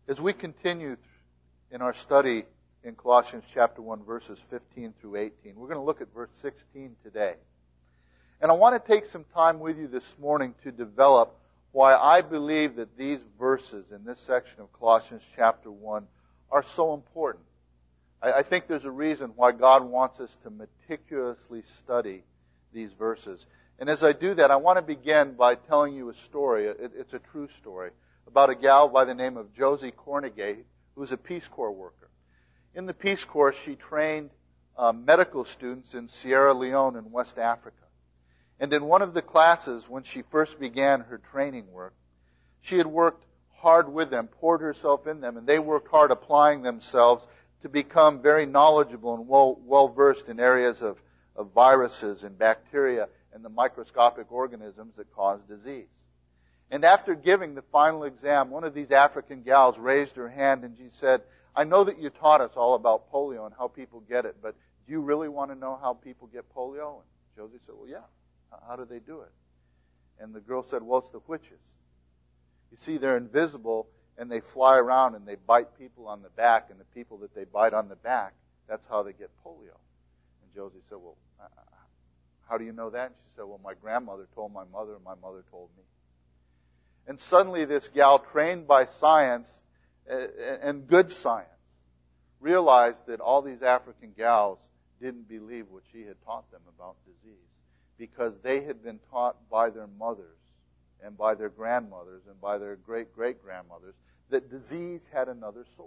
As we continue in our study in Colossians chapter 1, verses 15 through 18, we're going to look at verse 16 today. And I want to take some time with you this morning to develop why I believe that these verses in this section of Colossians chapter 1 are so important. I think there's a reason why God wants us to meticulously study these verses. And as I do that, I want to begin by telling you a story. It's a true story about a gal by the name of Josie Cornegay, who's a Peace Corps worker. In the Peace Corps, she trained medical students in Sierra Leone in West Africa. And in one of the classes, when she first began her training work, she had worked hard with them, poured herself in them, and they worked hard applying themselves to become very knowledgeable and well-versed in areas of viruses and bacteria and the microscopic organisms that cause disease. And after giving the final exam, one of these African gals raised her hand and she said, "I know that you taught us all about polio and how people get it, but do you really want to know how people get polio?" And Josie said, "Well, yeah. How do they do it?" And the girl said, "Well, it's the witches. You see, they're invisible, and they fly around, and they bite people on the back, and the people that they bite on the back, that's how they get polio." And Josie said, "Well, how do you know that?" And she said, "Well, my grandmother told my mother, and my mother told me." And suddenly this gal, trained by science, and good science, realized that all these African gals didn't believe what she had taught them about disease, because they had been taught by their mothers and by their grandmothers and by their great-great-grandmothers that disease had another source.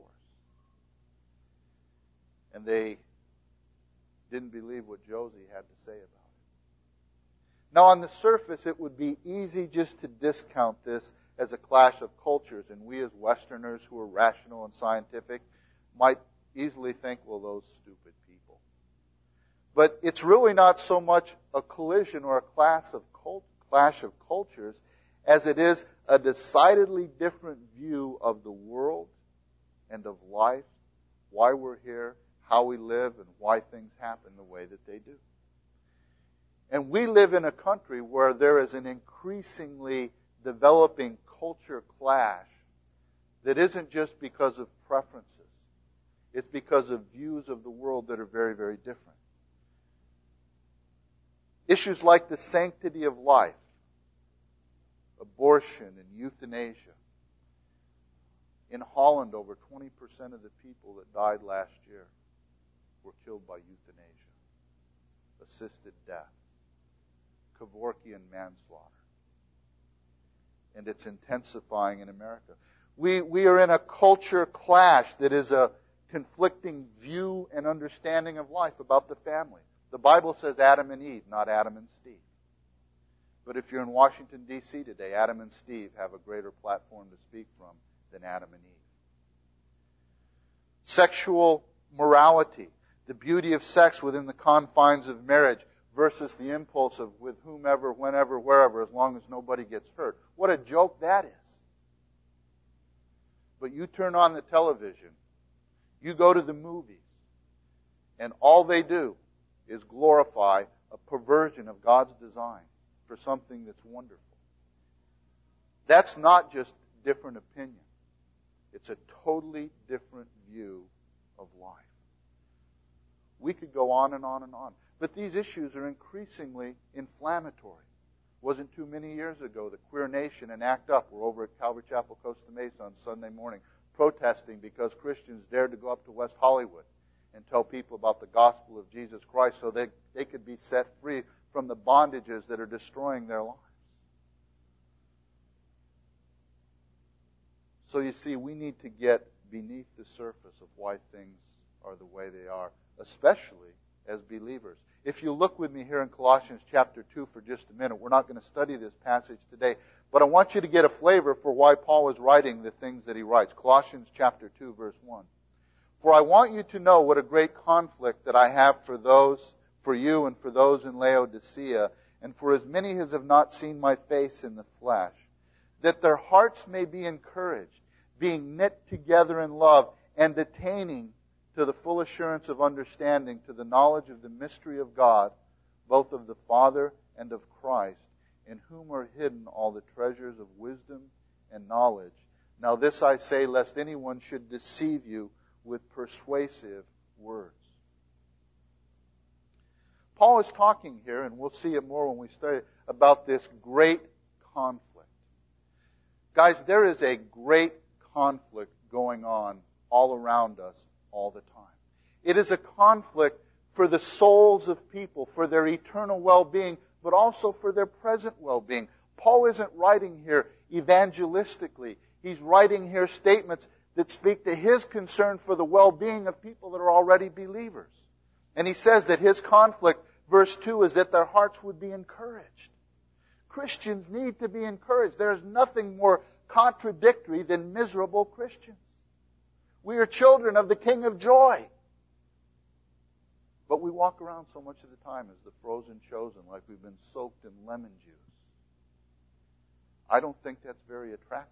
And they didn't believe what Josie had to say about it. Now, on the surface, it would be easy just to discount this as a clash of cultures, and we as Westerners who are rational and scientific might easily think, well, those stupid people. But it's really not so much a collision or a clash of cultures as it is a decidedly different view of the world and of life, why we're here, how we live, and why things happen the way that they do. And we live in a country where there is an increasingly developing culture clash that isn't just because of preferences. It's because of views of the world that are very, very different. Issues like the sanctity of life, abortion, and euthanasia. In Holland, over 20% of the people that died last year were killed by euthanasia, assisted death, Kevorkian manslaughter. And it's intensifying in America. We are in a culture clash that is a conflicting view and understanding of life about the family. The Bible says Adam and Eve, not Adam and Steve. But if you're in Washington, D.C. today, Adam and Steve have a greater platform to speak from than Adam and Eve. Sexual morality, the beauty of sex within the confines of marriage versus the impulse of with whomever, whenever, wherever, as long as nobody gets hurt. What a joke that is. But you turn on the television, you go to the movies, and all they do is glorify a perversion of God's design for something that's wonderful. That's not just different opinion. It's a totally different view of life. We could go on and on and on. But these issues are increasingly inflammatory. Wasn't too many years ago that Queer Nation and ACT UP were over at Calvary Chapel, Costa Mesa on Sunday morning protesting because Christians dared to go up to West Hollywood and tell people about the gospel of Jesus Christ so they could be set free from the bondages that are destroying their lives. So you see, we need to get beneath the surface of why things are the way they are, especially as believers. If you look with me here in Colossians chapter 2 for just a minute, we're not going to study this passage today, but I want you to get a flavor for why Paul is writing the things that he writes. Colossians chapter 2, verse 1. For I want you to know what a great conflict that I have for you and for those in Laodicea, and for as many as have not seen my face in the flesh, that their hearts may be encouraged, being knit together in love, and attaining to the full assurance of understanding, to the knowledge of the mystery of God, both of the Father and of Christ, in whom are hidden all the treasures of wisdom and knowledge. Now this I say, lest anyone should deceive you with persuasive words. Paul is talking here, and we'll see it more when we study, about this great conflict. Guys, there is a great conflict going on all around us all the time. It is a conflict for the souls of people, for their eternal well-being, but also for their present well-being. Paul isn't writing here evangelistically. He's writing here statements that speak to his concern for the well-being of people that are already believers. And he says that his conflict, verse 2, is that their hearts would be encouraged. Christians need to be encouraged. There is nothing more contradictory than miserable Christians. We are children of the King of Joy. But we walk around so much of the time as the frozen chosen, like we've been soaked in lemon juice. I don't think that's very attractive.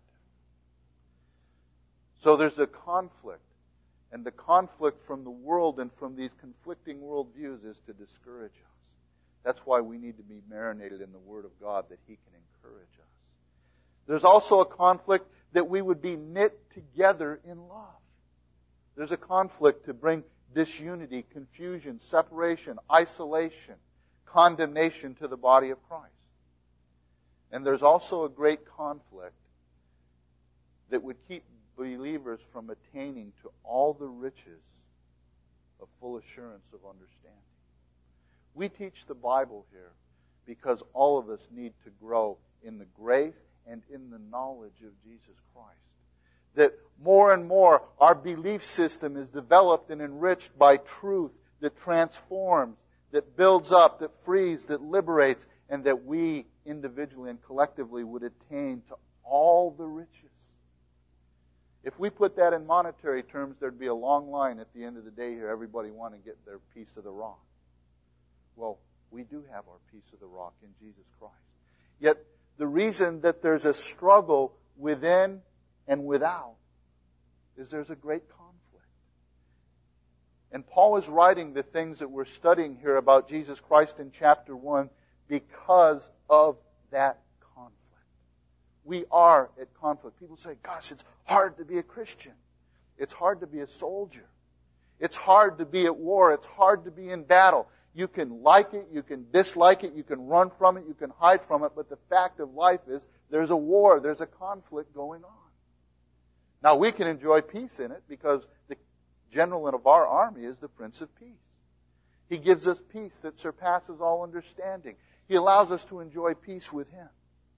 So there's a conflict. And the conflict from the world and from these conflicting worldviews is to discourage us. That's why we need to be marinated in the Word of God, that He can encourage us. There's also a conflict that we would be knit together in love. There's a conflict to bring disunity, confusion, separation, isolation, condemnation to the body of Christ. And there's also a great conflict that would keep believers from attaining to all the riches of full assurance of understanding. We teach the Bible here because all of us need to grow in the grace and in the knowledge of Jesus Christ. That more and more our belief system is developed and enriched by truth that transforms, that builds up, that frees, that liberates, and that we individually and collectively would attain to all the riches. If we put that in monetary terms, there'd be a long line at the end of the day here, everybody wanting to get their piece of the rock. Well, we do have our piece of the rock in Jesus Christ. Yet, the reason that there's a struggle within and without is there's a great conflict. And Paul is writing the things that we're studying here about Jesus Christ in chapter 1 because of that conflict. We are at conflict. People say, gosh, it's hard to be a Christian. It's hard to be a soldier. It's hard to be at war. It's hard to be in battle. You can like it, you can dislike it, you can run from it, you can hide from it, but the fact of life is there's a war, there's a conflict going on. Now we can enjoy peace in it because the general of our army is the Prince of Peace. He gives us peace that surpasses all understanding. He allows us to enjoy peace with Him.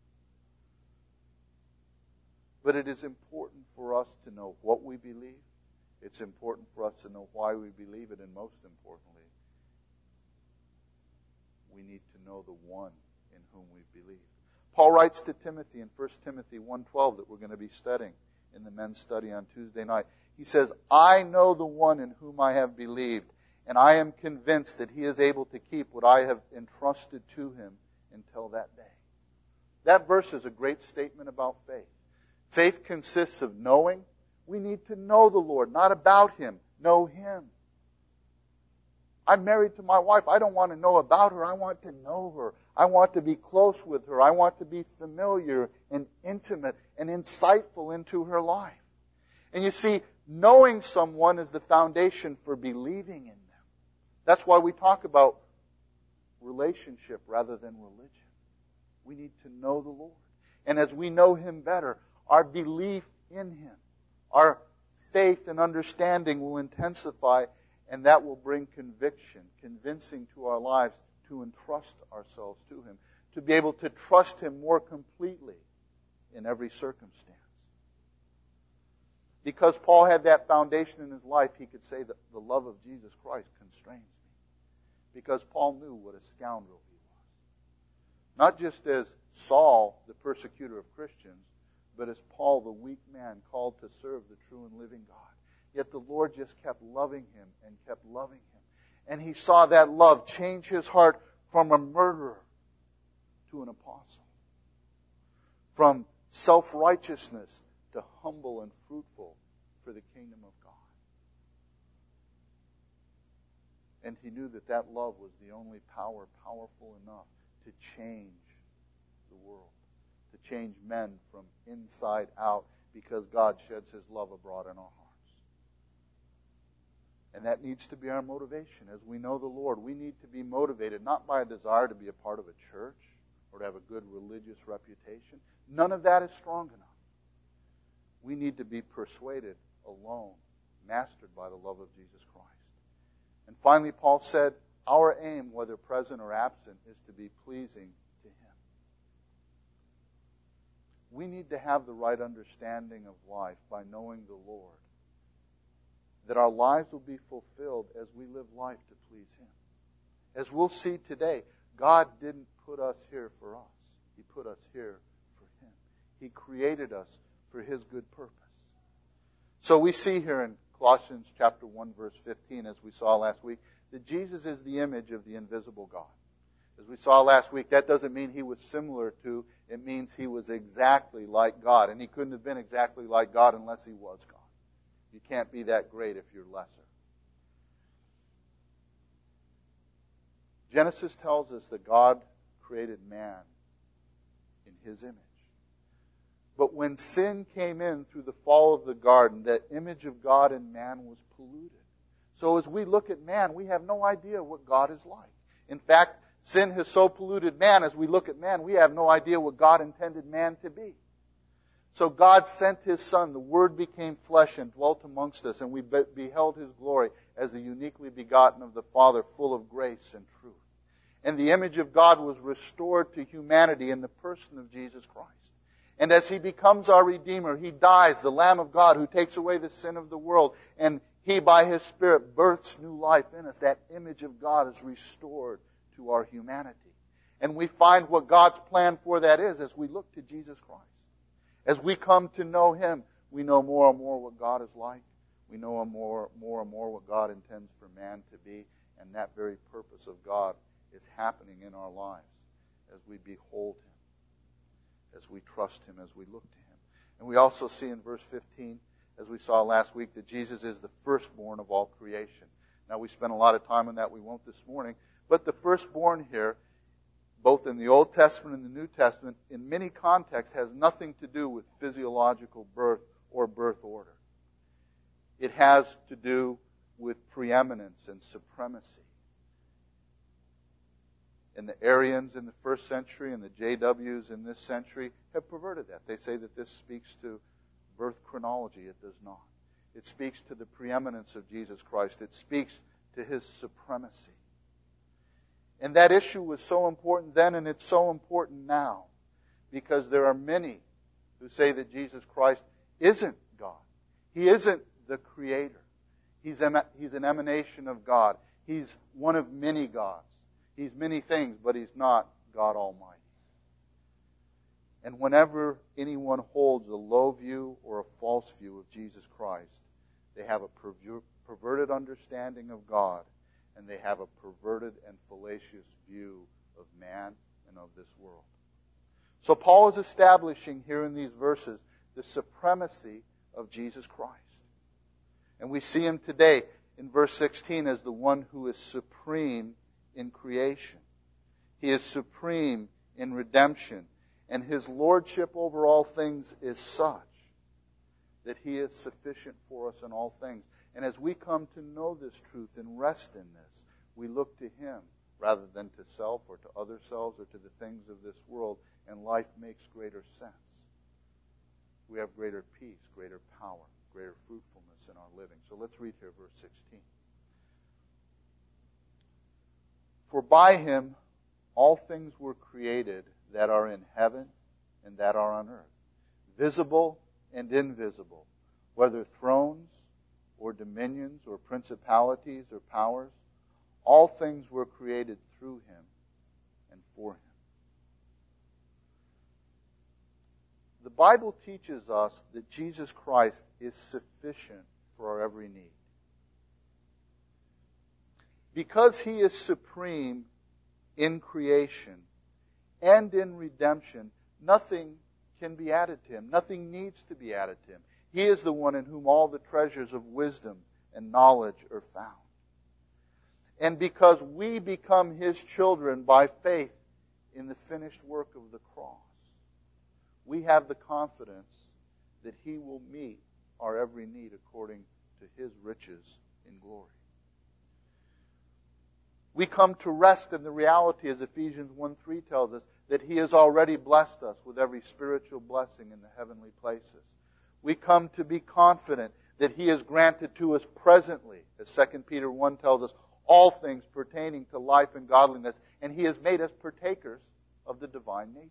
But it is important for us to know what we believe. It's important for us to know why we believe it, and most importantly, we need to know the one in whom we believe. Paul writes to Timothy in 1 Timothy 1:12 that we're going to be studying in the men's study on Tuesday night. He says, I know the one in whom I have believed, and I am convinced that he is able to keep what I have entrusted to him until that day. That verse is a great statement about faith. Faith consists of knowing. We need to know the Lord, not about Him, know Him. I'm married to my wife. I don't want to know about her. I want to know her. I want to be close with her. I want to be familiar and intimate and insightful into her life. And you see, knowing someone is the foundation for believing in them. That's why we talk about relationship rather than religion. We need to know the Lord. And as we know Him better, our belief in Him, our faith and understanding will intensify, and that will bring conviction, convincing to our lives to entrust ourselves to Him, to be able to trust Him more completely in every circumstance. Because Paul had that foundation in his life, he could say that the love of Jesus Christ constrains me. Because Paul knew what a scoundrel he was. Not just as Saul, the persecutor of Christians, but as Paul, the weak man called to serve the true and living God. Yet the Lord just kept loving him and kept loving him. And he saw that love change his heart from a murderer to an apostle. From self-righteousness to humble and fruitful for the kingdom of God. And he knew that that love was the only power powerful enough to change the world. To change men from inside out. because God sheds His love abroad in our hearts. And that needs to be our motivation. As we know the Lord, we need to be motivated not by a desire to be a part of a church or to have a good religious reputation. None of that is strong enough. We need to be persuaded alone, mastered by the love of Jesus Christ. And finally, Paul said, our aim, whether present or absent, is to be pleasing to Him. We need to have the right understanding of life by knowing the Lord, that our lives will be fulfilled as we live life to please Him. As we'll see today, God didn't put us here for us. He put us here for Him. He created us for His good purpose. So we see here in Colossians chapter 1, verse 15, as we saw last week, that Jesus is the image of the invisible God. As we saw last week, that doesn't mean He was similar to, it means He was exactly like God. And He couldn't have been exactly like God unless He was God. You can't be that great if you're lesser. Genesis tells us that God created man in His image. But when sin came in through the fall of the garden, that image of God in man was polluted. So as we look at man, we have no idea what God is like. In fact, sin has so polluted man, as we look at man, we have no idea what God intended man to be. So God sent His Son, the Word became flesh and dwelt amongst us, and we beheld His glory as the uniquely begotten of the Father, full of grace and truth. And the image of God was restored to humanity in the person of Jesus Christ. And as He becomes our Redeemer, He dies, the Lamb of God who takes away the sin of the world, and He, by His Spirit, births new life in us. That image of God is restored to our humanity. And we find what God's plan for that is as we look to Jesus Christ. As we come to know Him, we know more and more what God is like. We know more and more what God intends for man to be. And that very purpose of God is happening in our lives as we behold Him, as we trust Him, as we look to Him. And we also see in verse 15, as we saw last week, that Jesus is the firstborn of all creation. Now, we spent a lot of time on that. We won't this morning. But the firstborn here, both in the Old Testament and the New Testament, in many contexts, has nothing to do with physiological birth or birth order. It has to do with preeminence and supremacy. And the Arians in the first century and the JWs in this century have perverted that. They say that this speaks to birth chronology. It does not. It speaks to the preeminence of Jesus Christ. It speaks to His supremacy. And that issue was so important then, and it's so important now, because there are many who say that Jesus Christ isn't God. He isn't the Creator. He's an emanation of God. He's one of many gods. He's many things, but He's not God Almighty. And whenever anyone holds a low view or a false view of Jesus Christ, they have a perverted understanding of God, and they have a perverted and fallacious view of man and of this world. So Paul is establishing here in these verses the supremacy of Jesus Christ. And we see Him today in verse 16 as the one who is supreme in creation. He is supreme in redemption. And His lordship over all things is such that He is sufficient for us in all things. And as we come to know this truth and rest in this, we look to Him rather than to self or to other selves or to the things of this world, and life makes greater sense. We have greater peace, greater power, greater fruitfulness in our living. So let's read here verse 16. For by Him all things were created that are in heaven and that are on earth, visible and invisible, whether thrones or dominions or principalities or powers. All things were created through Him and for Him. The Bible teaches us that Jesus Christ is sufficient for our every need. Because He is supreme in creation and in redemption, nothing can be added to Him. Nothing needs to be added to Him. He is the one in whom all the treasures of wisdom and knowledge are found. And because we become His children by faith in the finished work of the cross, we have the confidence that He will meet our every need according to His riches in glory. We come to rest in the reality, as Ephesians 1:3 tells us, that He has already blessed us with every spiritual blessing in the heavenly places. We come to be confident that He has granted to us presently, as 2 Peter 1 tells us, all things pertaining to life and godliness, and He has made us partakers of the divine nature.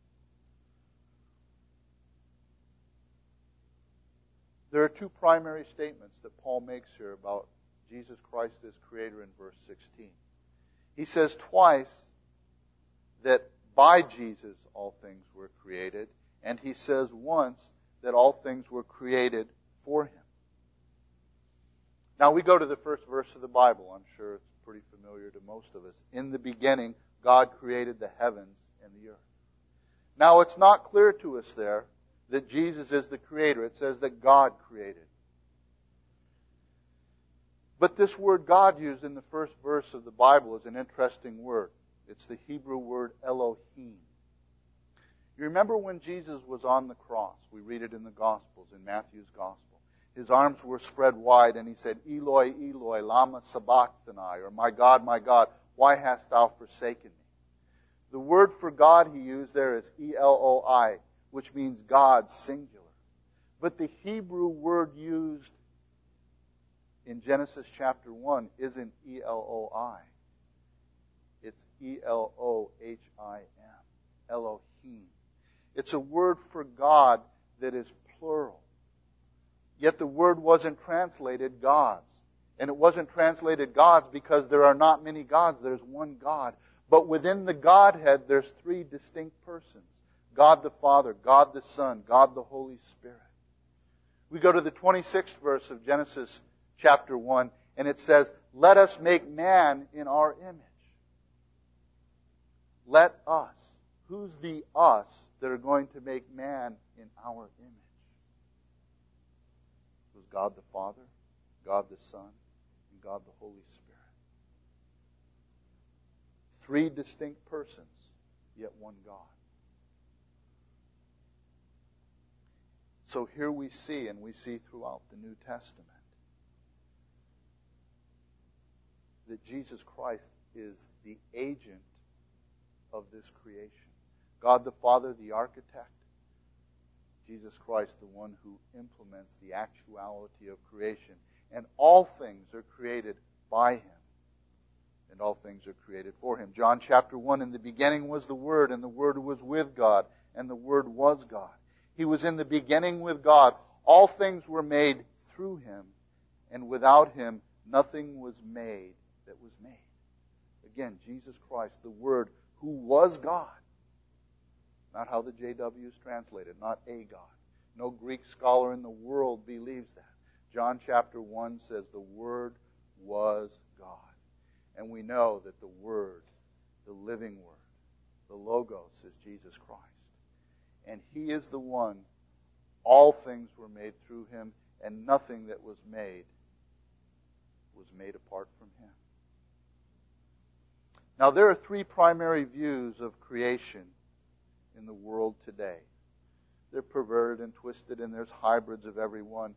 There are two primary statements that Paul makes here about Jesus Christ as Creator in verse 16. He says twice that by Jesus all things were created, and he says once that all things were created for Him. Now we go to the first verse of the Bible. I'm sure it's pretty familiar to most of us. In the beginning, God created the heavens and the earth. Now it's not clear to us there that Jesus is the Creator. It says that God created. But this word God used in the first verse of the Bible is an interesting word. It's the Hebrew word Elohim. You remember when Jesus was on the cross? We read it in the Gospels, in Matthew's Gospel. His arms were spread wide and He said, Eloi, Eloi, lama sabachthani, or my God, why hast thou forsaken me? The word for God He used there is Eloi, which means God, singular. But the Hebrew word used in Genesis chapter 1 isn't Eloi. It's Elohim, Elohim. It's a word for God that is plural. Yet the word wasn't translated gods. And it wasn't translated gods because there are not many gods. There's one God. But within the Godhead, there's three distinct persons. God the Father, God the Son, God the Holy Spirit. We go to the 26th verse of Genesis chapter 1, and it says, let us make man in our image. Let us. Who's the us that are going to make man in our image? It was God the Father, God the Son, and God the Holy Spirit. Three distinct persons, yet one God. So here we see, and we see throughout the New Testament, that Jesus Christ is the agent of this creation. God the Father, the architect. Jesus Christ, the one who implements the actuality of creation. And all things are created by Him. And all things are created for Him. John chapter 1, in the beginning was the Word, and the Word was with God, and the Word was God. He was in the beginning with God. All things were made through Him, and without Him nothing was made that was made. Again, Jesus Christ, the Word, who was God. Not how the JWs translate it, not a God. No Greek scholar in the world believes that. John chapter 1 says the Word was God. And we know that the Word, the living Word, the Logos, is Jesus Christ. And He is the one, all things were made through Him, and nothing that was made apart from Him. Now, there are three primary views of creation in the world today. They're perverted and twisted, and there's hybrids of every one.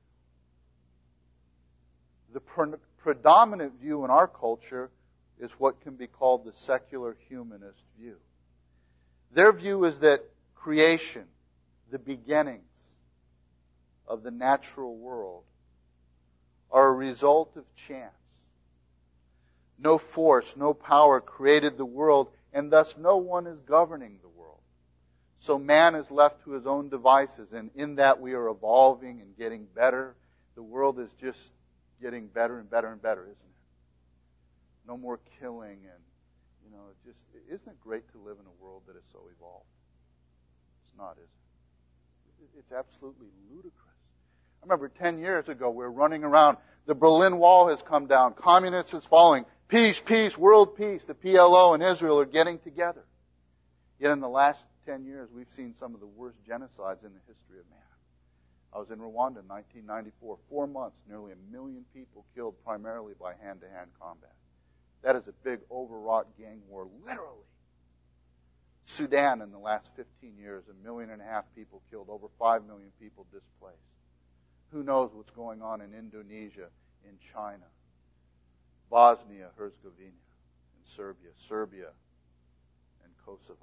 The predominant view in our culture is what can be called the secular humanist view. Their view is that creation, the beginnings of the natural world, are a result of chance. No force, no power created the world, and thus no one is governing the world. So man is left to his own devices, and in that we are evolving and getting better. The world is just getting better and better and better, isn't it? No more killing, and isn't it great to live in a world that is so evolved? It's not, is it? It's absolutely ludicrous. I remember 10 years ago we were running around. The Berlin Wall has come down. Communists is falling. Peace, peace, world peace. The PLO and Israel are getting together. Yet in the last 10 years, we've seen some of the worst genocides in the history of man. I was in Rwanda in 1994. 4 months, nearly 1 million people killed primarily by hand-to-hand combat. That is a big overwrought gang war, literally. Sudan in the last 15 years, 1.5 million people killed, over 5 million people displaced. Who knows what's going on in Indonesia, in China, Bosnia, Herzegovina, in Serbia, and Kosovo,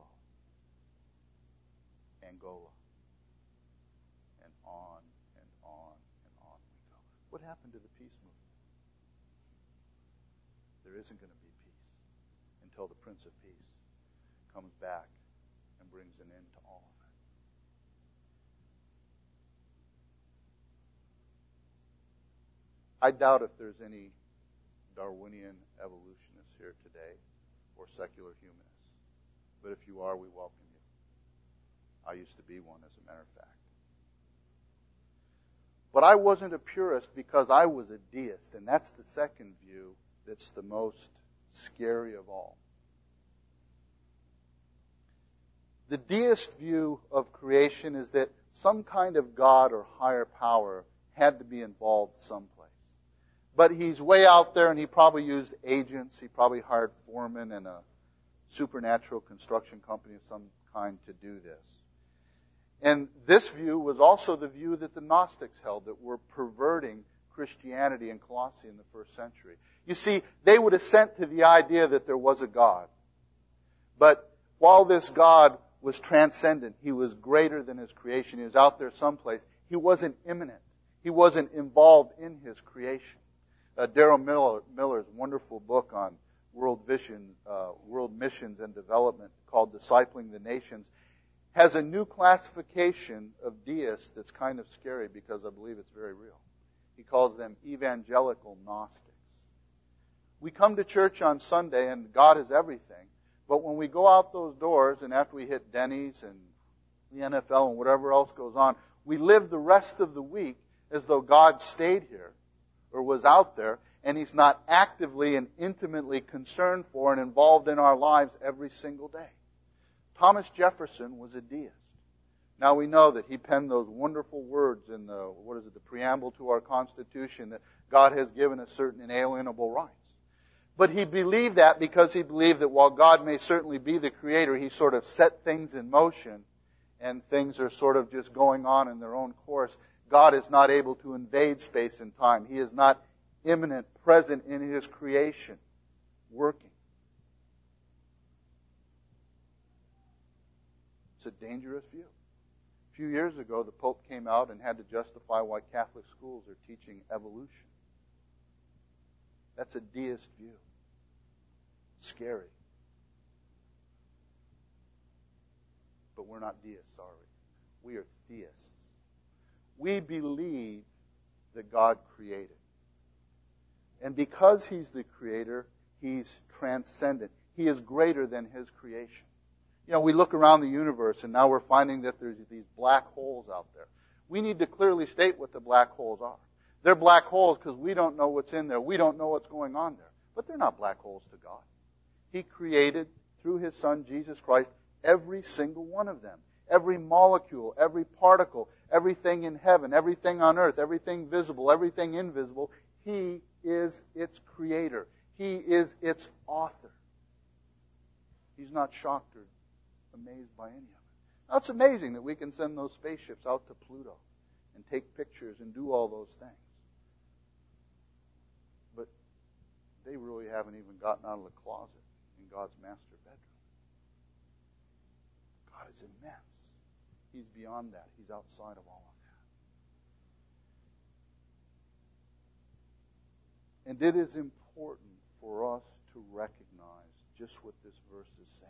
Angola, and on and on and on we go. What happened to the peace movement? There isn't going to be peace until the Prince of Peace comes back and brings an end to all of it. I doubt if there's any Darwinian evolutionists here today or secular humanists. But if you are, we welcome you. I used to be one, as a matter of fact. But I wasn't a purist because I was a deist, and that's the second view that's the most scary of all. The deist view of creation is that some kind of God or higher power had to be involved someplace. But he's way out there, and he probably used agents. He probably hired foremen and a supernatural construction company of some kind to do this. And this view was also the view that the Gnostics held, that were perverting Christianity in Colossae in the first century. You see, they would assent to the idea that there was a God. But while this God was transcendent, he was greater than his creation, he was out there someplace, he wasn't immanent. He wasn't involved in his creation. Darrell Miller's wonderful book on world missions and development called Discipling the Nations has a new classification of deists that's kind of scary because I believe it's very real. He calls them evangelical Gnostics. We come to church on Sunday and God is everything, but when we go out those doors and after we hit Denny's and the NFL and whatever else goes on, we live the rest of the week as though God stayed here or was out there, and he's not actively and intimately concerned for and involved in our lives every single day. Thomas Jefferson was a deist. Now we know that he penned those wonderful words in the preamble to our Constitution, that God has given us certain inalienable rights. But he believed that because he believed that while God may certainly be the creator, he sort of set things in motion and things are sort of just going on in their own course. God is not able to invade space and time. He is not immanent, present in his creation, working. It's a dangerous view. A few years ago, the Pope came out and had to justify why Catholic schools are teaching evolution. That's a deist view. Scary. But we're not deists, are we? We are theists. We believe that God created. And because he's the creator, he's transcendent. He is greater than his creation. You know, we look around the universe and now we're finding that there's these black holes out there. We need to clearly state what the black holes are. They're black holes because we don't know what's in there. We don't know what's going on there. But they're not black holes to God. He created, through his Son, Jesus Christ, every single one of them. Every molecule, every particle, everything in heaven, everything on earth, everything visible, everything invisible. He is its creator. He is its author. He's not shocked or amazed by any of it. Now, it's amazing that we can send those spaceships out to Pluto and take pictures and do all those things. But they really haven't even gotten out of the closet in God's master bedroom. God is immense. He's beyond that. He's outside of all of that. And it is important for us to recognize just what this verse is saying.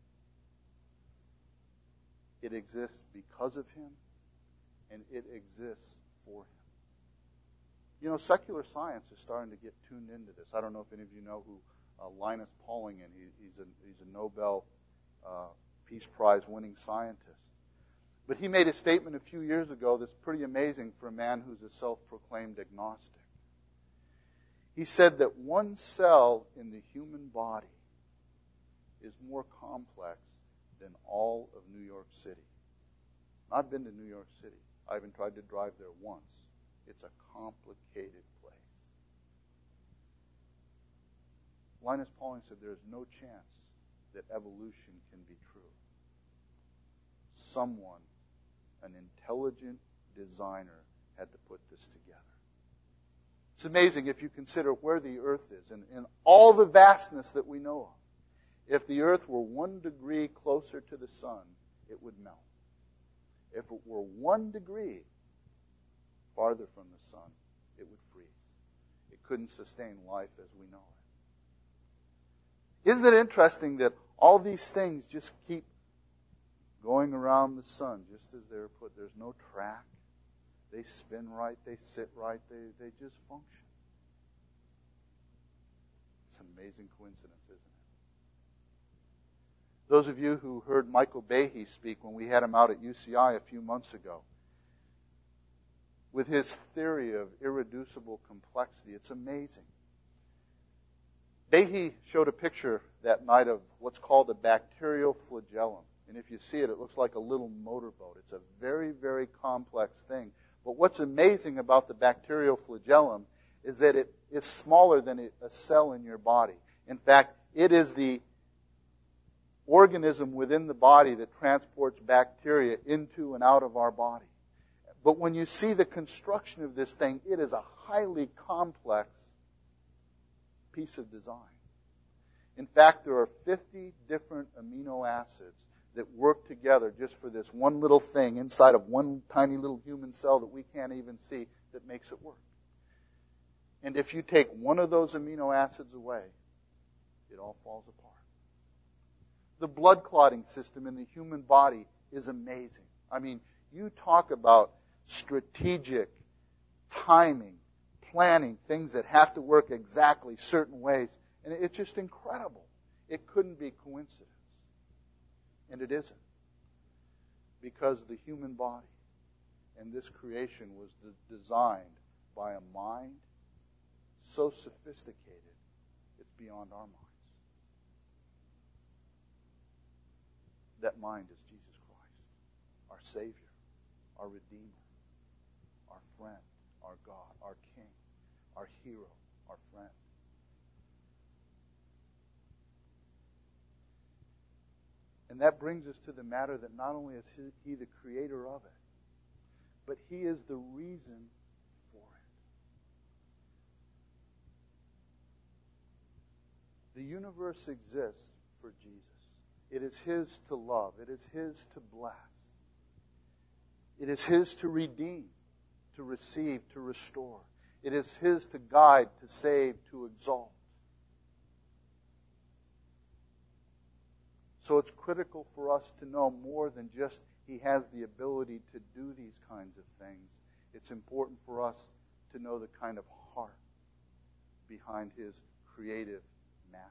It exists because of him, and it exists for him. You know, secular science is starting to get tuned into this. I don't know if any of you know who Linus Pauling is. He's a Nobel Peace Prize winning scientist. But he made a statement a few years ago that's pretty amazing for a man who's a self-proclaimed agnostic. He said that one cell in the human body is more complex than all of New York City. I've been to New York City. I even tried to drive there once. It's a complicated place. Linus Pauling said there's no chance that evolution can be true. someone, an intelligent designer, had to put this together. It's amazing if you consider where the earth is and all the vastness that we know of. If the earth were 1 degree closer to the sun, it would melt. If it were 1 degree farther from the sun, it would freeze. It couldn't sustain life as we know it. Isn't it interesting that all these things just keep going around the sun just as they're put? There's no track. They spin right. They sit right. They just function. It's an amazing coincidence, isn't it? Those of you who heard Michael Behe speak when we had him out at UCI a few months ago, with his theory of irreducible complexity, it's amazing. Behe showed a picture that night of what's called a bacterial flagellum. And if you see it, it looks like a little motorboat. It's a very, very complex thing. But what's amazing about the bacterial flagellum is that it is smaller than a cell in your body. In fact, it is the organism within the body that transports bacteria into and out of our body. But when you see the construction of this thing, it is a highly complex piece of design. In fact, there are 50 different amino acids that work together just for this one little thing inside of one tiny little human cell that we can't even see that makes it work. And if you take one of those amino acids away, it all falls apart. The blood clotting system in the human body is amazing. I mean, you talk about strategic timing, planning, things that have to work exactly certain ways. And it's just incredible. It couldn't be coincidence. And it isn't. Because the human body and this creation was designed by a mind so sophisticated, it's beyond our minds. That mind is Jesus Christ, our Savior, our Redeemer, our friend, our God, our King, our hero, our friend. And that brings us to the matter that not only is He the creator of it, but He is the reason for it. The universe exists for Jesus. It is His to love. It is His to bless. It is His to redeem, to receive, to restore. It is His to guide, to save, to exalt. So it's critical for us to know more than just He has the ability to do these kinds of things. It's important for us to know the kind of heart behind His creative mastery.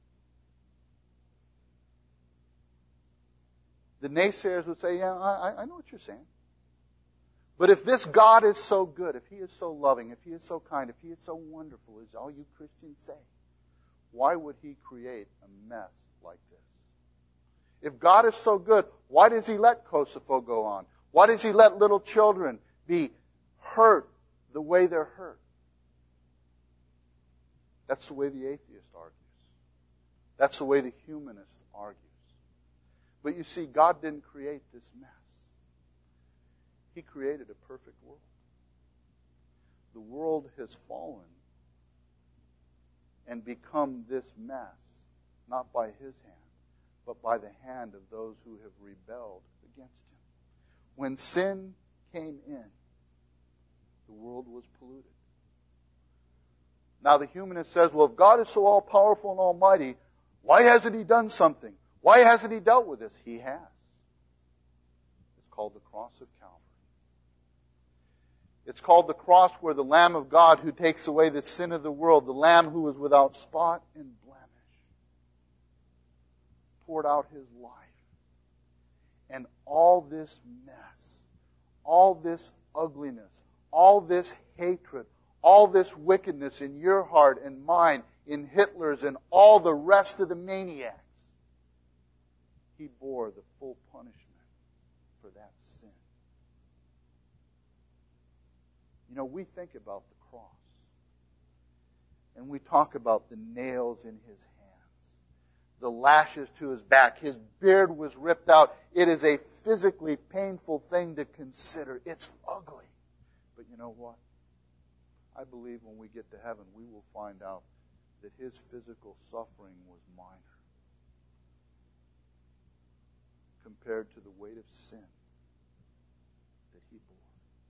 The naysayers would say, yeah, I know what you're saying. But if this God is so good, if He is so loving, if He is so kind, if He is so wonderful, as all you Christians say, why would He create a mess like this? If God is so good, why does He let Kosovo go on? Why does He let little children be hurt the way they're hurt? That's the way the atheist argues. That's the way the humanist argues. But you see, God didn't create this mess. He created a perfect world. The world has fallen and become this mess, not by His hand, but by the hand of those who have rebelled against Him. When sin came in, the world was polluted. Now the humanist says, well, if God is so all-powerful and almighty, why hasn't He done something? Why hasn't He dealt with this? He has. It's called the cross of Calvary. It's called the cross where the Lamb of God who takes away the sin of the world, the Lamb who is without spot and blemish, poured out His life. And all this mess, all this ugliness, all this hatred, all this wickedness in your heart and mine, in Hitler's and all the rest of the maniacs, He bore the full punishment for that sin. You know, we think about the cross, and we talk about the nails in His hands, the lashes to His back. His beard was ripped out. It is a physically painful thing to consider. It's ugly. But you know what? I believe when we get to heaven, we will find out that His physical suffering was minor compared to the weight of sin that He bore.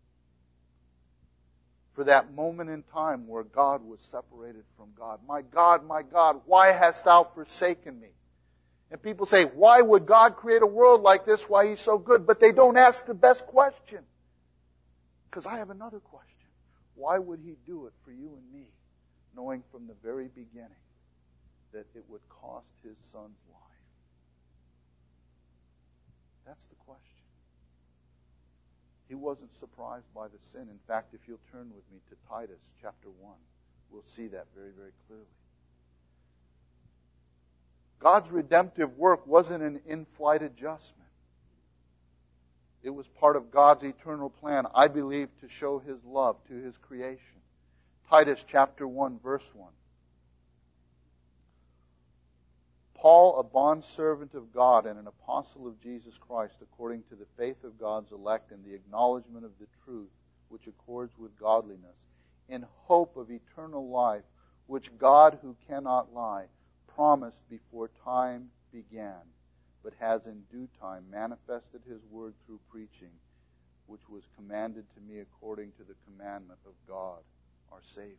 For that moment in time where God was separated from God. My God, why hast Thou forsaken me? And people say, why would God create a world like this? Why He's so good? But they don't ask the best question. Because I have another question. Why would He do it for you and me, knowing from the very beginning that it would cost His Son's life? That's the question. He wasn't surprised by the sin. In fact, if you'll turn with me to Titus chapter 1, we'll see that very, very clearly. God's redemptive work wasn't an in-flight adjustment. It was part of God's eternal plan, I believe, to show His love to His creation. Titus chapter 1, verse 1. Paul, a bondservant of God and an apostle of Jesus Christ, according to the faith of God's elect and the acknowledgement of the truth which accords with godliness, in hope of eternal life, which God, who cannot lie, promised before time began, but has in due time manifested His word through preaching, which was commanded to me according to the commandment of God, our Savior.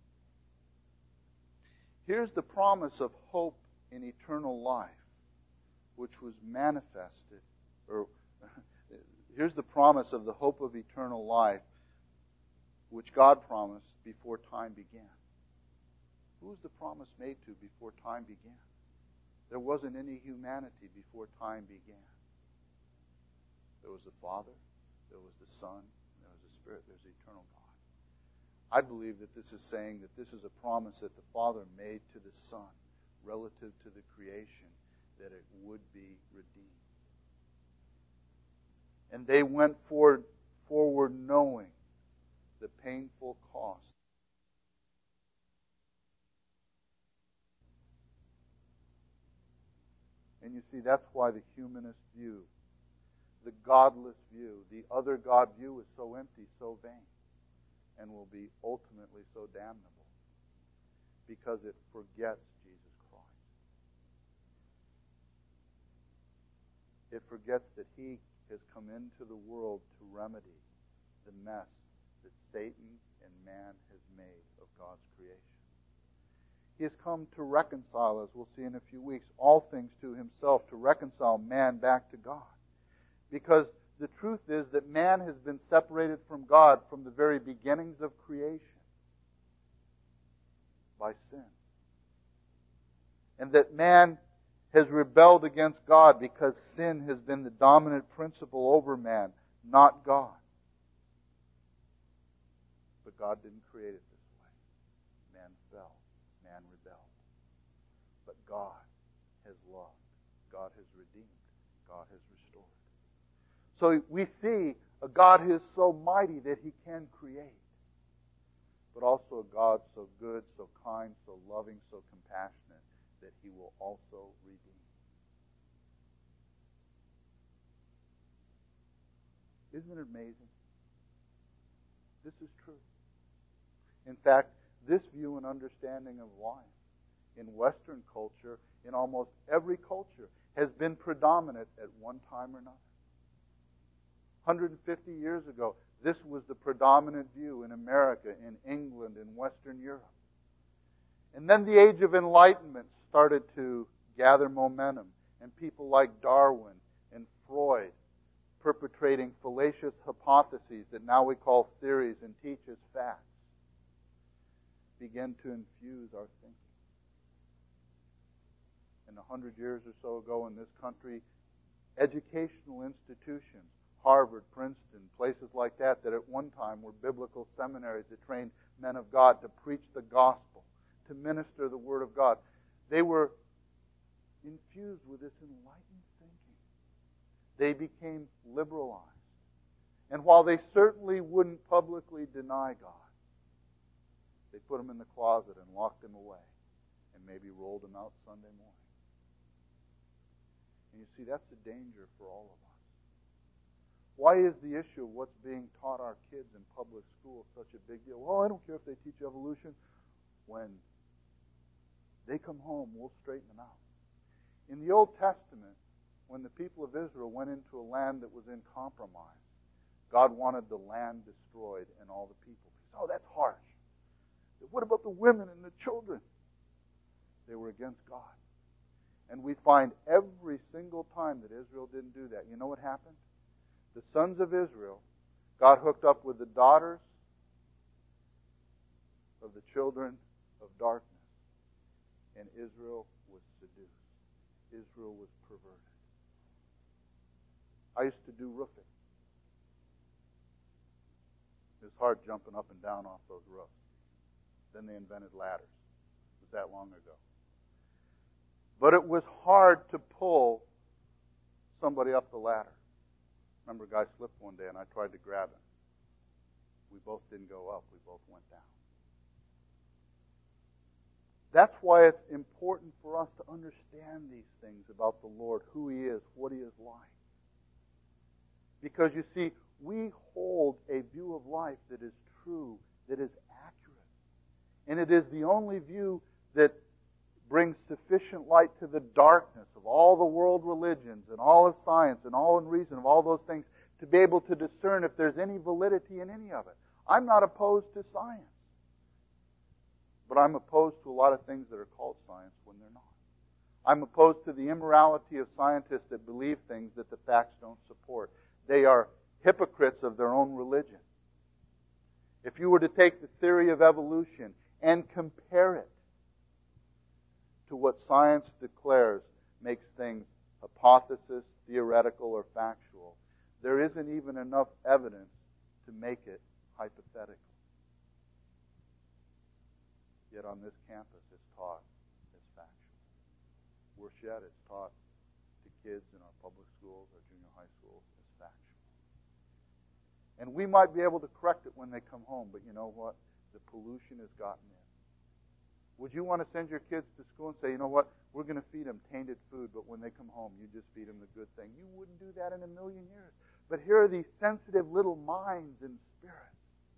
Here's the promise of hope in eternal life, which was manifested, or here's the promise of the hope of eternal life, which God promised before time began. Who was the promise made to before time began? There wasn't any humanity before time began. There was the Father, there was the Son, and there was the Spirit. There's the eternal God. I believe that this is saying that this is a promise that the Father made to the Son relative to the creation, that it would be redeemed. And they went forward knowing the painful cost. And you see, that's why the humanist view, the godless view, the other God view is so empty, so vain, and will be ultimately so damnable, because it forgets Jesus Christ. It forgets that He has come into the world to remedy the mess that Satan and man has made of God's creation. He has come to reconcile, as we'll see in a few weeks, all things to Himself, to reconcile man back to God. Because the truth is that man has been separated from God from the very beginnings of creation by sin. And that man has rebelled against God because sin has been the dominant principle over man, not God. But God didn't create it this way. Man fell. Man rebelled. But God has loved. God has redeemed. God has restored. So we see a God who is so mighty that He can create, but also a God so good, so kind, so loving, so compassionate that He will also redeem. Isn't it amazing? This is true. In fact, this view and understanding of life in Western culture, in almost every culture, has been predominant at one time or another. 150 years ago, this was the predominant view in America, in England, in Western Europe. And then the Age of Enlightenment started to gather momentum, and people like Darwin and Freud, perpetrating fallacious hypotheses that now we call theories and teach as facts, began to infuse our thinking. And 100 years or so ago in this country, educational institutions, Harvard, Princeton, places like that at one time were biblical seminaries that trained men of God to preach the gospel, to minister the Word of God. They were infused with this enlightened thinking. They became liberalized. And while they certainly wouldn't publicly deny God, they put Him in the closet and locked Him away and maybe rolled Him out Sunday morning. And you see, that's a danger for all of us. Why is the issue of what's being taught our kids in public schools such a big deal? Well, I don't care if they teach evolution. When they come home, we'll straighten them out. In the Old Testament, when the people of Israel went into a land that was in compromise, God wanted the land destroyed and all the people. Oh, that's harsh. What about the women and the children? They were against God. And we find every single time that Israel didn't do that. You know what happened? The sons of Israel got hooked up with the daughters of the children of darkness. And Israel was seduced. Israel was perverted. I used to do roofing. It was hard jumping up and down off those roofs. Then they invented ladders. It was that long ago. But it was hard to pull somebody up the ladder. Remember, a guy slipped one day and I tried to grab him. We both didn't go up. We both went down. That's why it's important for us to understand these things about the Lord, who He is, what He is like. Because you see, we hold a view of life that is true, that is accurate. And it is the only view that brings sufficient light to the darkness of all the world religions and all of science and all in reason of all those things to be able to discern if there's any validity in any of it. I'm not opposed to science. But I'm opposed to a lot of things that are called science when they're not. I'm opposed to the immorality of scientists that believe things that the facts don't support. They are hypocrites of their own religion. If you were to take the theory of evolution and compare it to what science declares makes things hypothesis, theoretical, or factual, there isn't even enough evidence to make it hypothetical. Yet on this campus, it's taught as factual. Worse yet, it's taught to kids in our public schools, our junior high schools, as factual. And we might be able to correct it when they come home, but you know what? The pollution has gotten in. Would you want to send your kids to school and say, you know what? We're going to feed them tainted food, but when they come home, you just feed them the good thing. You wouldn't do that in a million years. But here are these sensitive little minds and spirits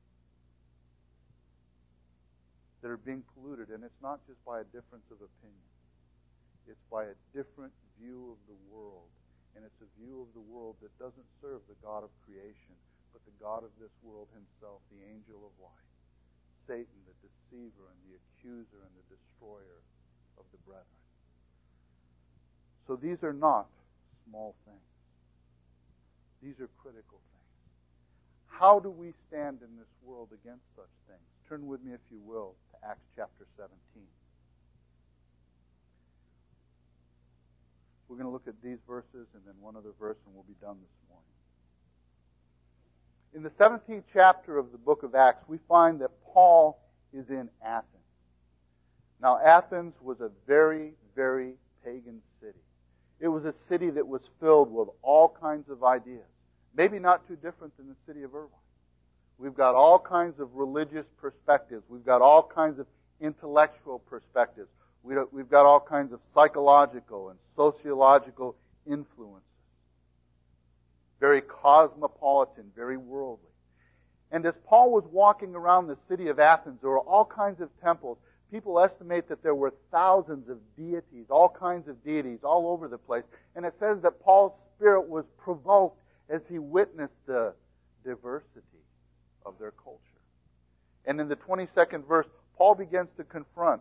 that are being polluted, and it's not just by a difference of opinion. It's by a different view of the world, and it's a view of the world that doesn't serve the God of creation, but the God of this world Himself, the angel of light, Satan, the deceiver and the accuser and the destroyer of the brethren. So these are not small things. These are critical things. How do we stand in this world against such things? Turn with me, if you will, to Acts chapter 17. We're going to look at these verses and then one other verse, and we'll be done this morning. In the 17th chapter of the book of Acts, we find that Paul is in Athens. Now, Athens was a very, very pagan city. It was a city that was filled with all kinds of ideas. Maybe not too different than the city of Irvine. We've got all kinds of religious perspectives. We've got all kinds of intellectual perspectives. We've got all kinds of psychological and sociological influences. Very cosmopolitan, very worldly. And as Paul was walking around the city of Athens, there were all kinds of temples. People estimate that there were thousands of deities, all kinds of deities all over the place. And it says that Paul's spirit was provoked as he witnessed the diversity of their culture. And in the 22nd verse, Paul begins to confront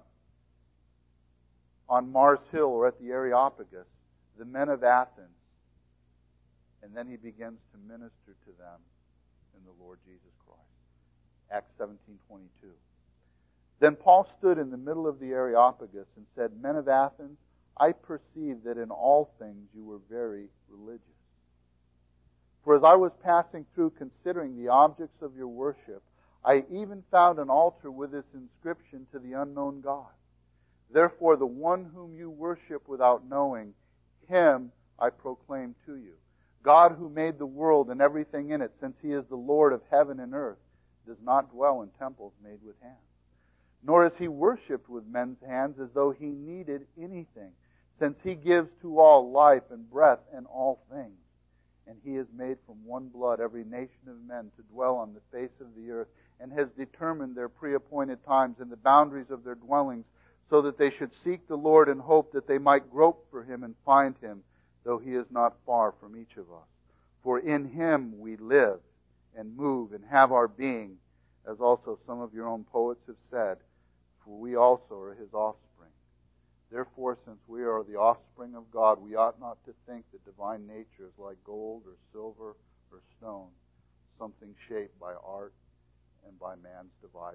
on Mars Hill or at the Areopagus the men of Athens. And then he begins to minister to them in the Lord Jesus Christ. Acts 17:22. Then Paul stood in the middle of the Areopagus and said, Men of Athens, I perceive that in all things you were very religious. For as I was passing through considering the objects of your worship, I even found an altar with this inscription to the unknown God. Therefore, the one whom you worship without knowing, Him I proclaim to you. God who made the world and everything in it, since He is the Lord of heaven and earth, does not dwell in temples made with hands. Nor is He worshipped with men's hands as though He needed anything, since He gives to all life and breath and all things. And He has made from one blood every nation of men to dwell on the face of the earth, and has determined their pre-appointed times and the boundaries of their dwellings, so that they should seek the Lord in hope that they might grope for Him and find Him, though He is not far from each of us. For in Him we live and move and have our being, as also some of your own poets have said, for we also are His offspring. Therefore, since we are the offspring of God, we ought not to think that divine nature is like gold or silver or stone, something shaped by art and by man's devising.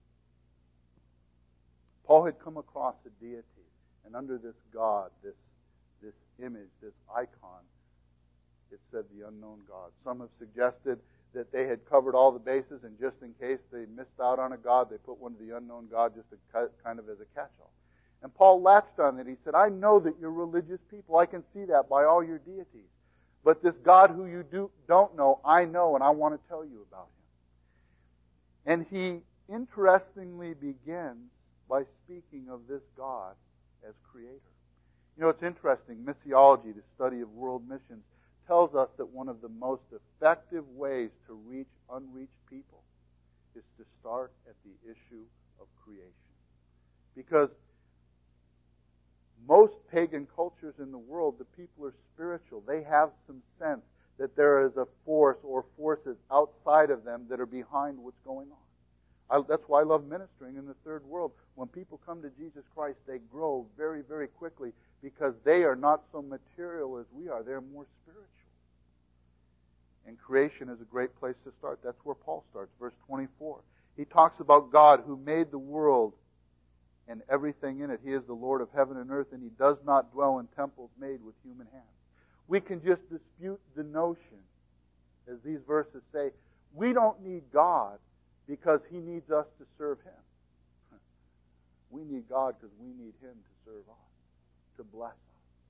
Paul had come across a deity, and under this God, this image, this icon, it said the unknown God. Some have suggested that they had covered all the bases, and just in case they missed out on a God, they put one of the unknown God just kind of as a catch-all. And Paul latched on it. He said, I know that you're religious people. I can see that by all your deities. But this God who you don't know, I know, and I want to tell you about Him. And he interestingly begins by speaking of this God as Creator. You know, it's interesting. Missiology, the study of world missions, tells us that one of the most effective ways to reach unreached people is to start at the issue of creation. Because most pagan cultures in the world, the people are spiritual. They have some sense that there is a force or forces outside of them that are behind what's going on. That's why I love ministering in the third world. When people come to Jesus Christ, they grow very, very quickly because they are not so material as we are. They're more spiritual. And creation is a great place to start. That's where Paul starts, verse 24. He talks about God who made the world and everything in it. He is the Lord of heaven and earth, and He does not dwell in temples made with human hands. We can just dispute the notion, as these verses say, we don't need God because He needs us to serve Him. We need God because we need Him to serve us, to bless us.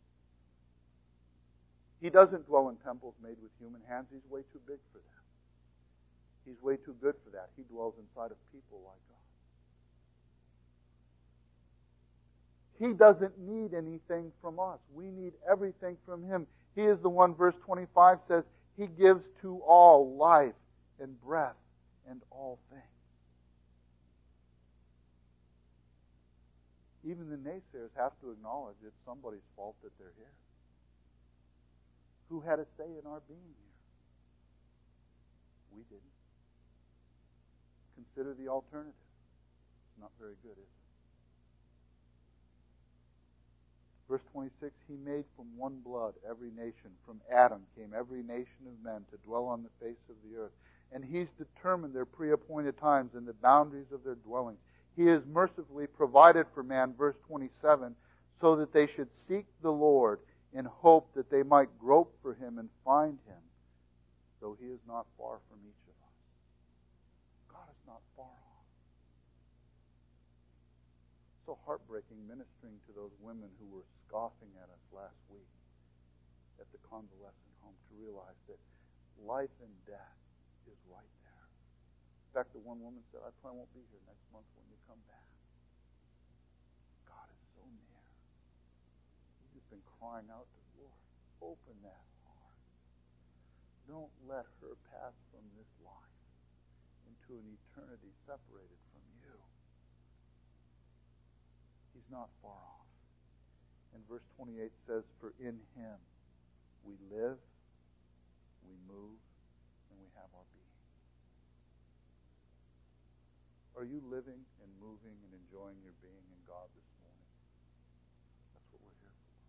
He doesn't dwell in temples made with human hands. He's way too big for that. He's way too good for that. He dwells inside of people like us. He doesn't need anything from us. We need everything from Him. He is the one, verse 25 says, He gives to all life and breath and all things. Even the naysayers have to acknowledge it's somebody's fault that they're here. Who had a say in our being here? We didn't. Consider the alternative. It's not very good, is it? Verse 26, He made from one blood every nation. From Adam came every nation of men to dwell on the face of the earth. And He's determined their pre-appointed times and the boundaries of their dwellings. He has mercifully provided for man, verse 27, so that they should seek the Lord in hope that they might grope for Him and find Him, though He is not far from each of us. God is not far off. So heartbreaking ministering to those women who were scoffing at us last week at the convalescent home to realize that life and death is right there. In fact, the one woman said, I probably won't be here next month when you come back. God is so near. We've just been crying out to the Lord, open that heart. Don't let her pass from this life into an eternity separated from you. He's not far off. And verse 28 says, For in Him we live, we move, and we have our being. Are you living and moving and enjoying your being in God this morning? That's what we're here for.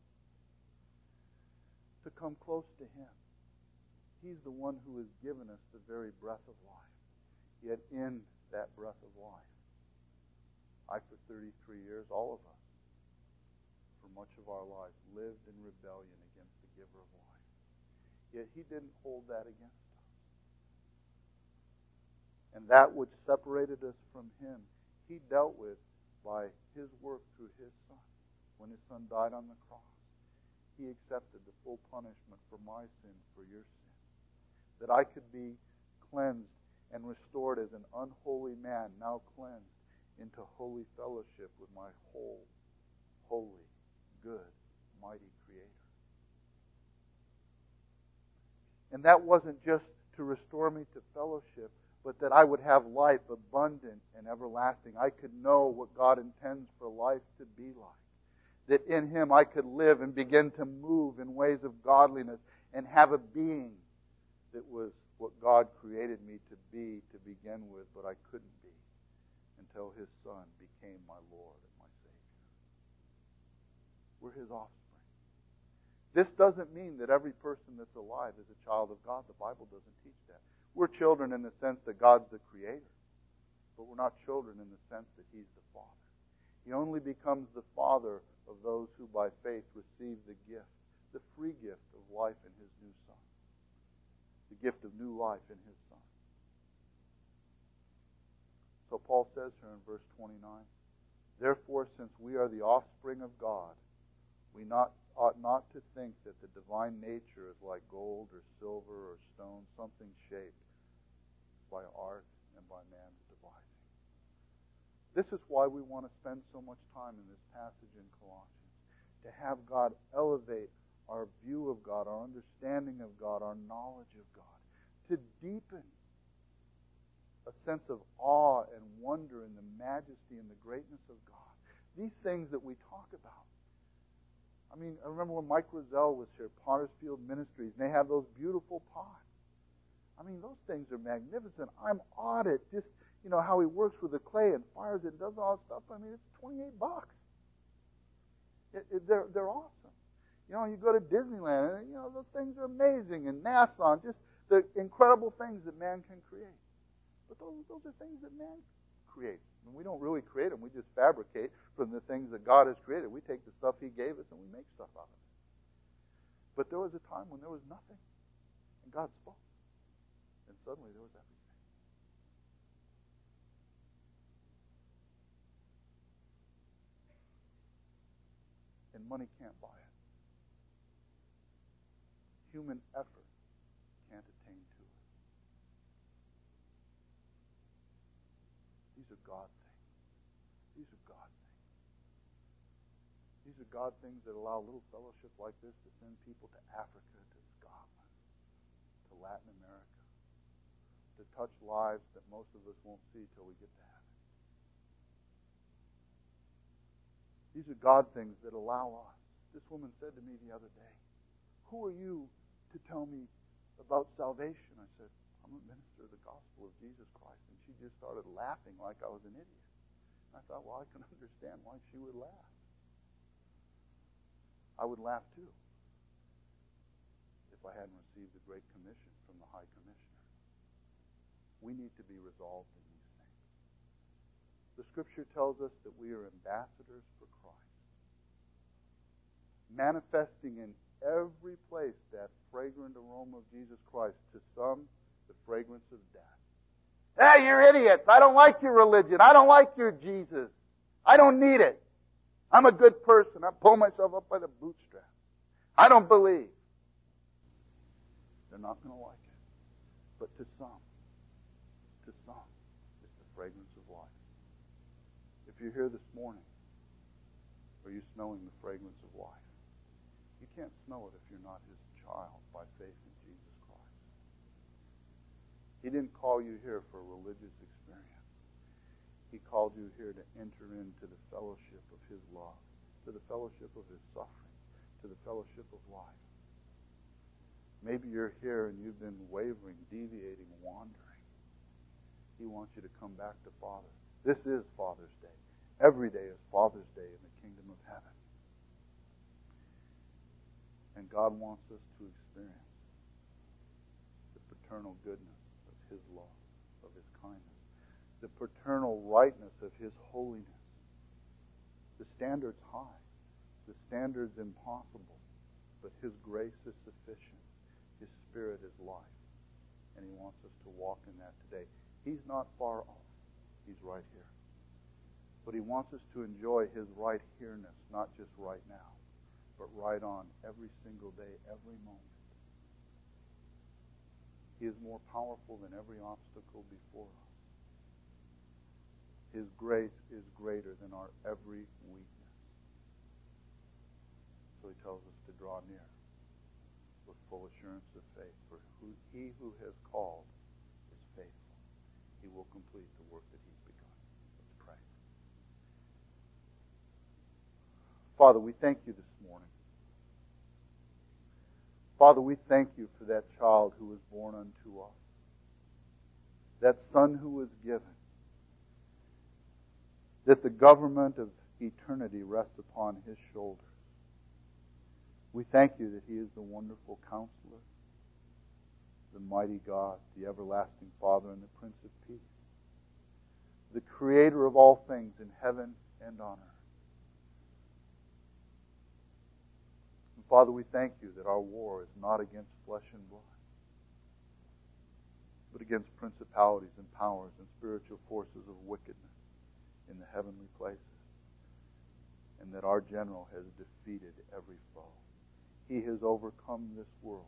To come close to Him. He's the one who has given us the very breath of life. Yet in that breath of life, I, for 33 years, all of us, for much of our lives, lived in rebellion against the giver of life. Yet He didn't hold that against us. And that which separated us from Him, He dealt with by His work through His Son. When His Son died on the cross, He accepted the full punishment for my sin, for your sin. That I could be cleansed and restored as an unholy man, now cleansed into holy fellowship with my whole, holy, good, mighty Creator. And that wasn't just to restore me to fellowship, but that I would have life abundant and everlasting. I could know what God intends for life to be like. That in Him I could live and begin to move in ways of godliness and have a being that was what God created me to be to begin with, but I couldn't be until His Son became my Lord and my Savior. We're His offspring. This doesn't mean that every person that's alive is a child of God. The Bible doesn't teach that. We're children in the sense that God's the Creator, but we're not children in the sense that He's the Father. He only becomes the Father of those who by faith receive the gift, the free gift of life in His new Son. The gift of new life in His Son. So Paul says here in verse 29, therefore, since we are the offspring of God, we ought not to think that the divine nature is like gold or silver or stone, something shaped by art and by man's devising. This is why we want to spend so much time in this passage in Colossians, to have God elevate our view of God, our understanding of God, our knowledge of God, to deepen a sense of awe and wonder in the majesty and the greatness of God. These things that we talk about. I mean, I remember when Mike Rozelle was here, Potter's Field Ministries, and they have those beautiful pots. I mean, those things are magnificent. I'm awed at just, how he works with the clay and fires it and does all that stuff. I mean, it's $28. They're awesome. You go to Disneyland, and, those things are amazing. And NASA, and just the incredible things that man can create. But those are things that man creates. I mean, we don't really create them. We just fabricate from the things that God has created. We take the stuff He gave us and we make stuff out of it. But there was a time when there was nothing. And God spoke. And suddenly there was everything. And money can't buy it. Human effort can't attain to it. These are God things. These are God things. These are God things that allow little fellowship like this to send people to Africa, to Scotland, to Latin America, to touch lives that most of us won't see till we get to heaven. These are God things that allow us. This woman said to me the other day, who are you to tell me about salvation? I said, I'm a minister of the gospel of Jesus Christ. And she just started laughing like I was an idiot. I thought, well, I can understand why she would laugh. I would laugh too if I hadn't received the Great Commission from the High Commissioner. We need to be resolved in these things. The Scripture tells us that we are ambassadors for Christ, manifesting in every place that fragrant aroma of Jesus Christ, to some, the fragrance of death. Hey, you're idiots. I don't like your religion. I don't like your Jesus. I don't need it. I'm a good person. I pull myself up by the bootstraps. I don't believe. They're not going to like it. But to some, it's the fragrance of life. If you're here this morning, are you smelling the fragrance of life? You can't smell it if you're not His child by faith in Jesus Christ. He didn't call you here for a religious experience. He called you here to enter into the fellowship of His love, to the fellowship of His suffering, to the fellowship of life. Maybe you're here and you've been wavering, deviating, wandering. He wants you to come back to Father. This is Father's Day. Every day is Father's Day in the kingdom of heaven. And God wants us to experience the paternal goodness of His love, of His kindness, the paternal rightness of His holiness. The standard's high. The standard's impossible. But His grace is sufficient. His Spirit is life. And He wants us to walk in that today. He's not far off. He's right here. But He wants us to enjoy His right here-ness, not just right now, but right on every single day, every moment. He is more powerful than every obstacle before us. His grace is greater than our every weakness. So He tells us to draw near. We're full assurance of faith. For he who has called is faithful. He will complete the work that he's begun. Let's pray. Father, we thank you this morning. Father, we thank you for that child who was born unto us. That son who was given. That the government of eternity rests upon his shoulders. We thank you that he is the wonderful counselor, the mighty God, the everlasting Father, and the Prince of Peace, the creator of all things in heaven and on earth. And Father, we thank you that our war is not against flesh and blood, but against principalities and powers and spiritual forces of wickedness in the heavenly places, and that our general has defeated every foe. He has overcome this world.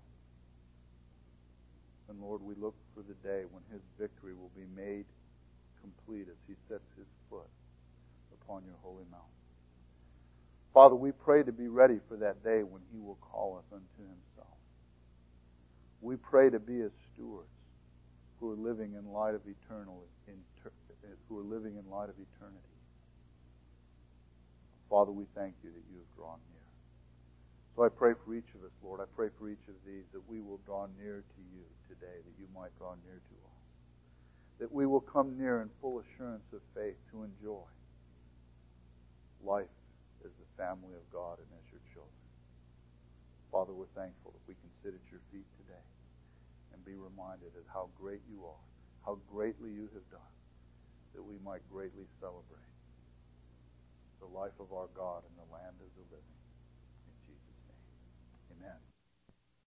And Lord, we look for the day when his victory will be made complete as he sets his foot upon your holy mountain. Father, we pray to be ready for that day when he will call us unto himself. We pray to be as stewards who are living in light of eternity. Father, we thank you that you have drawn near. So I pray for each of us, Lord. I pray for each of these that we will draw near to you today, that you might draw near to us. That we will come near in full assurance of faith to enjoy life as the family of God and as your children. Father, we're thankful that we can sit at your feet today and be reminded of how great you are, how greatly you have done, that we might greatly celebrate the life of our God in the land of the living. In Jesus' name, amen.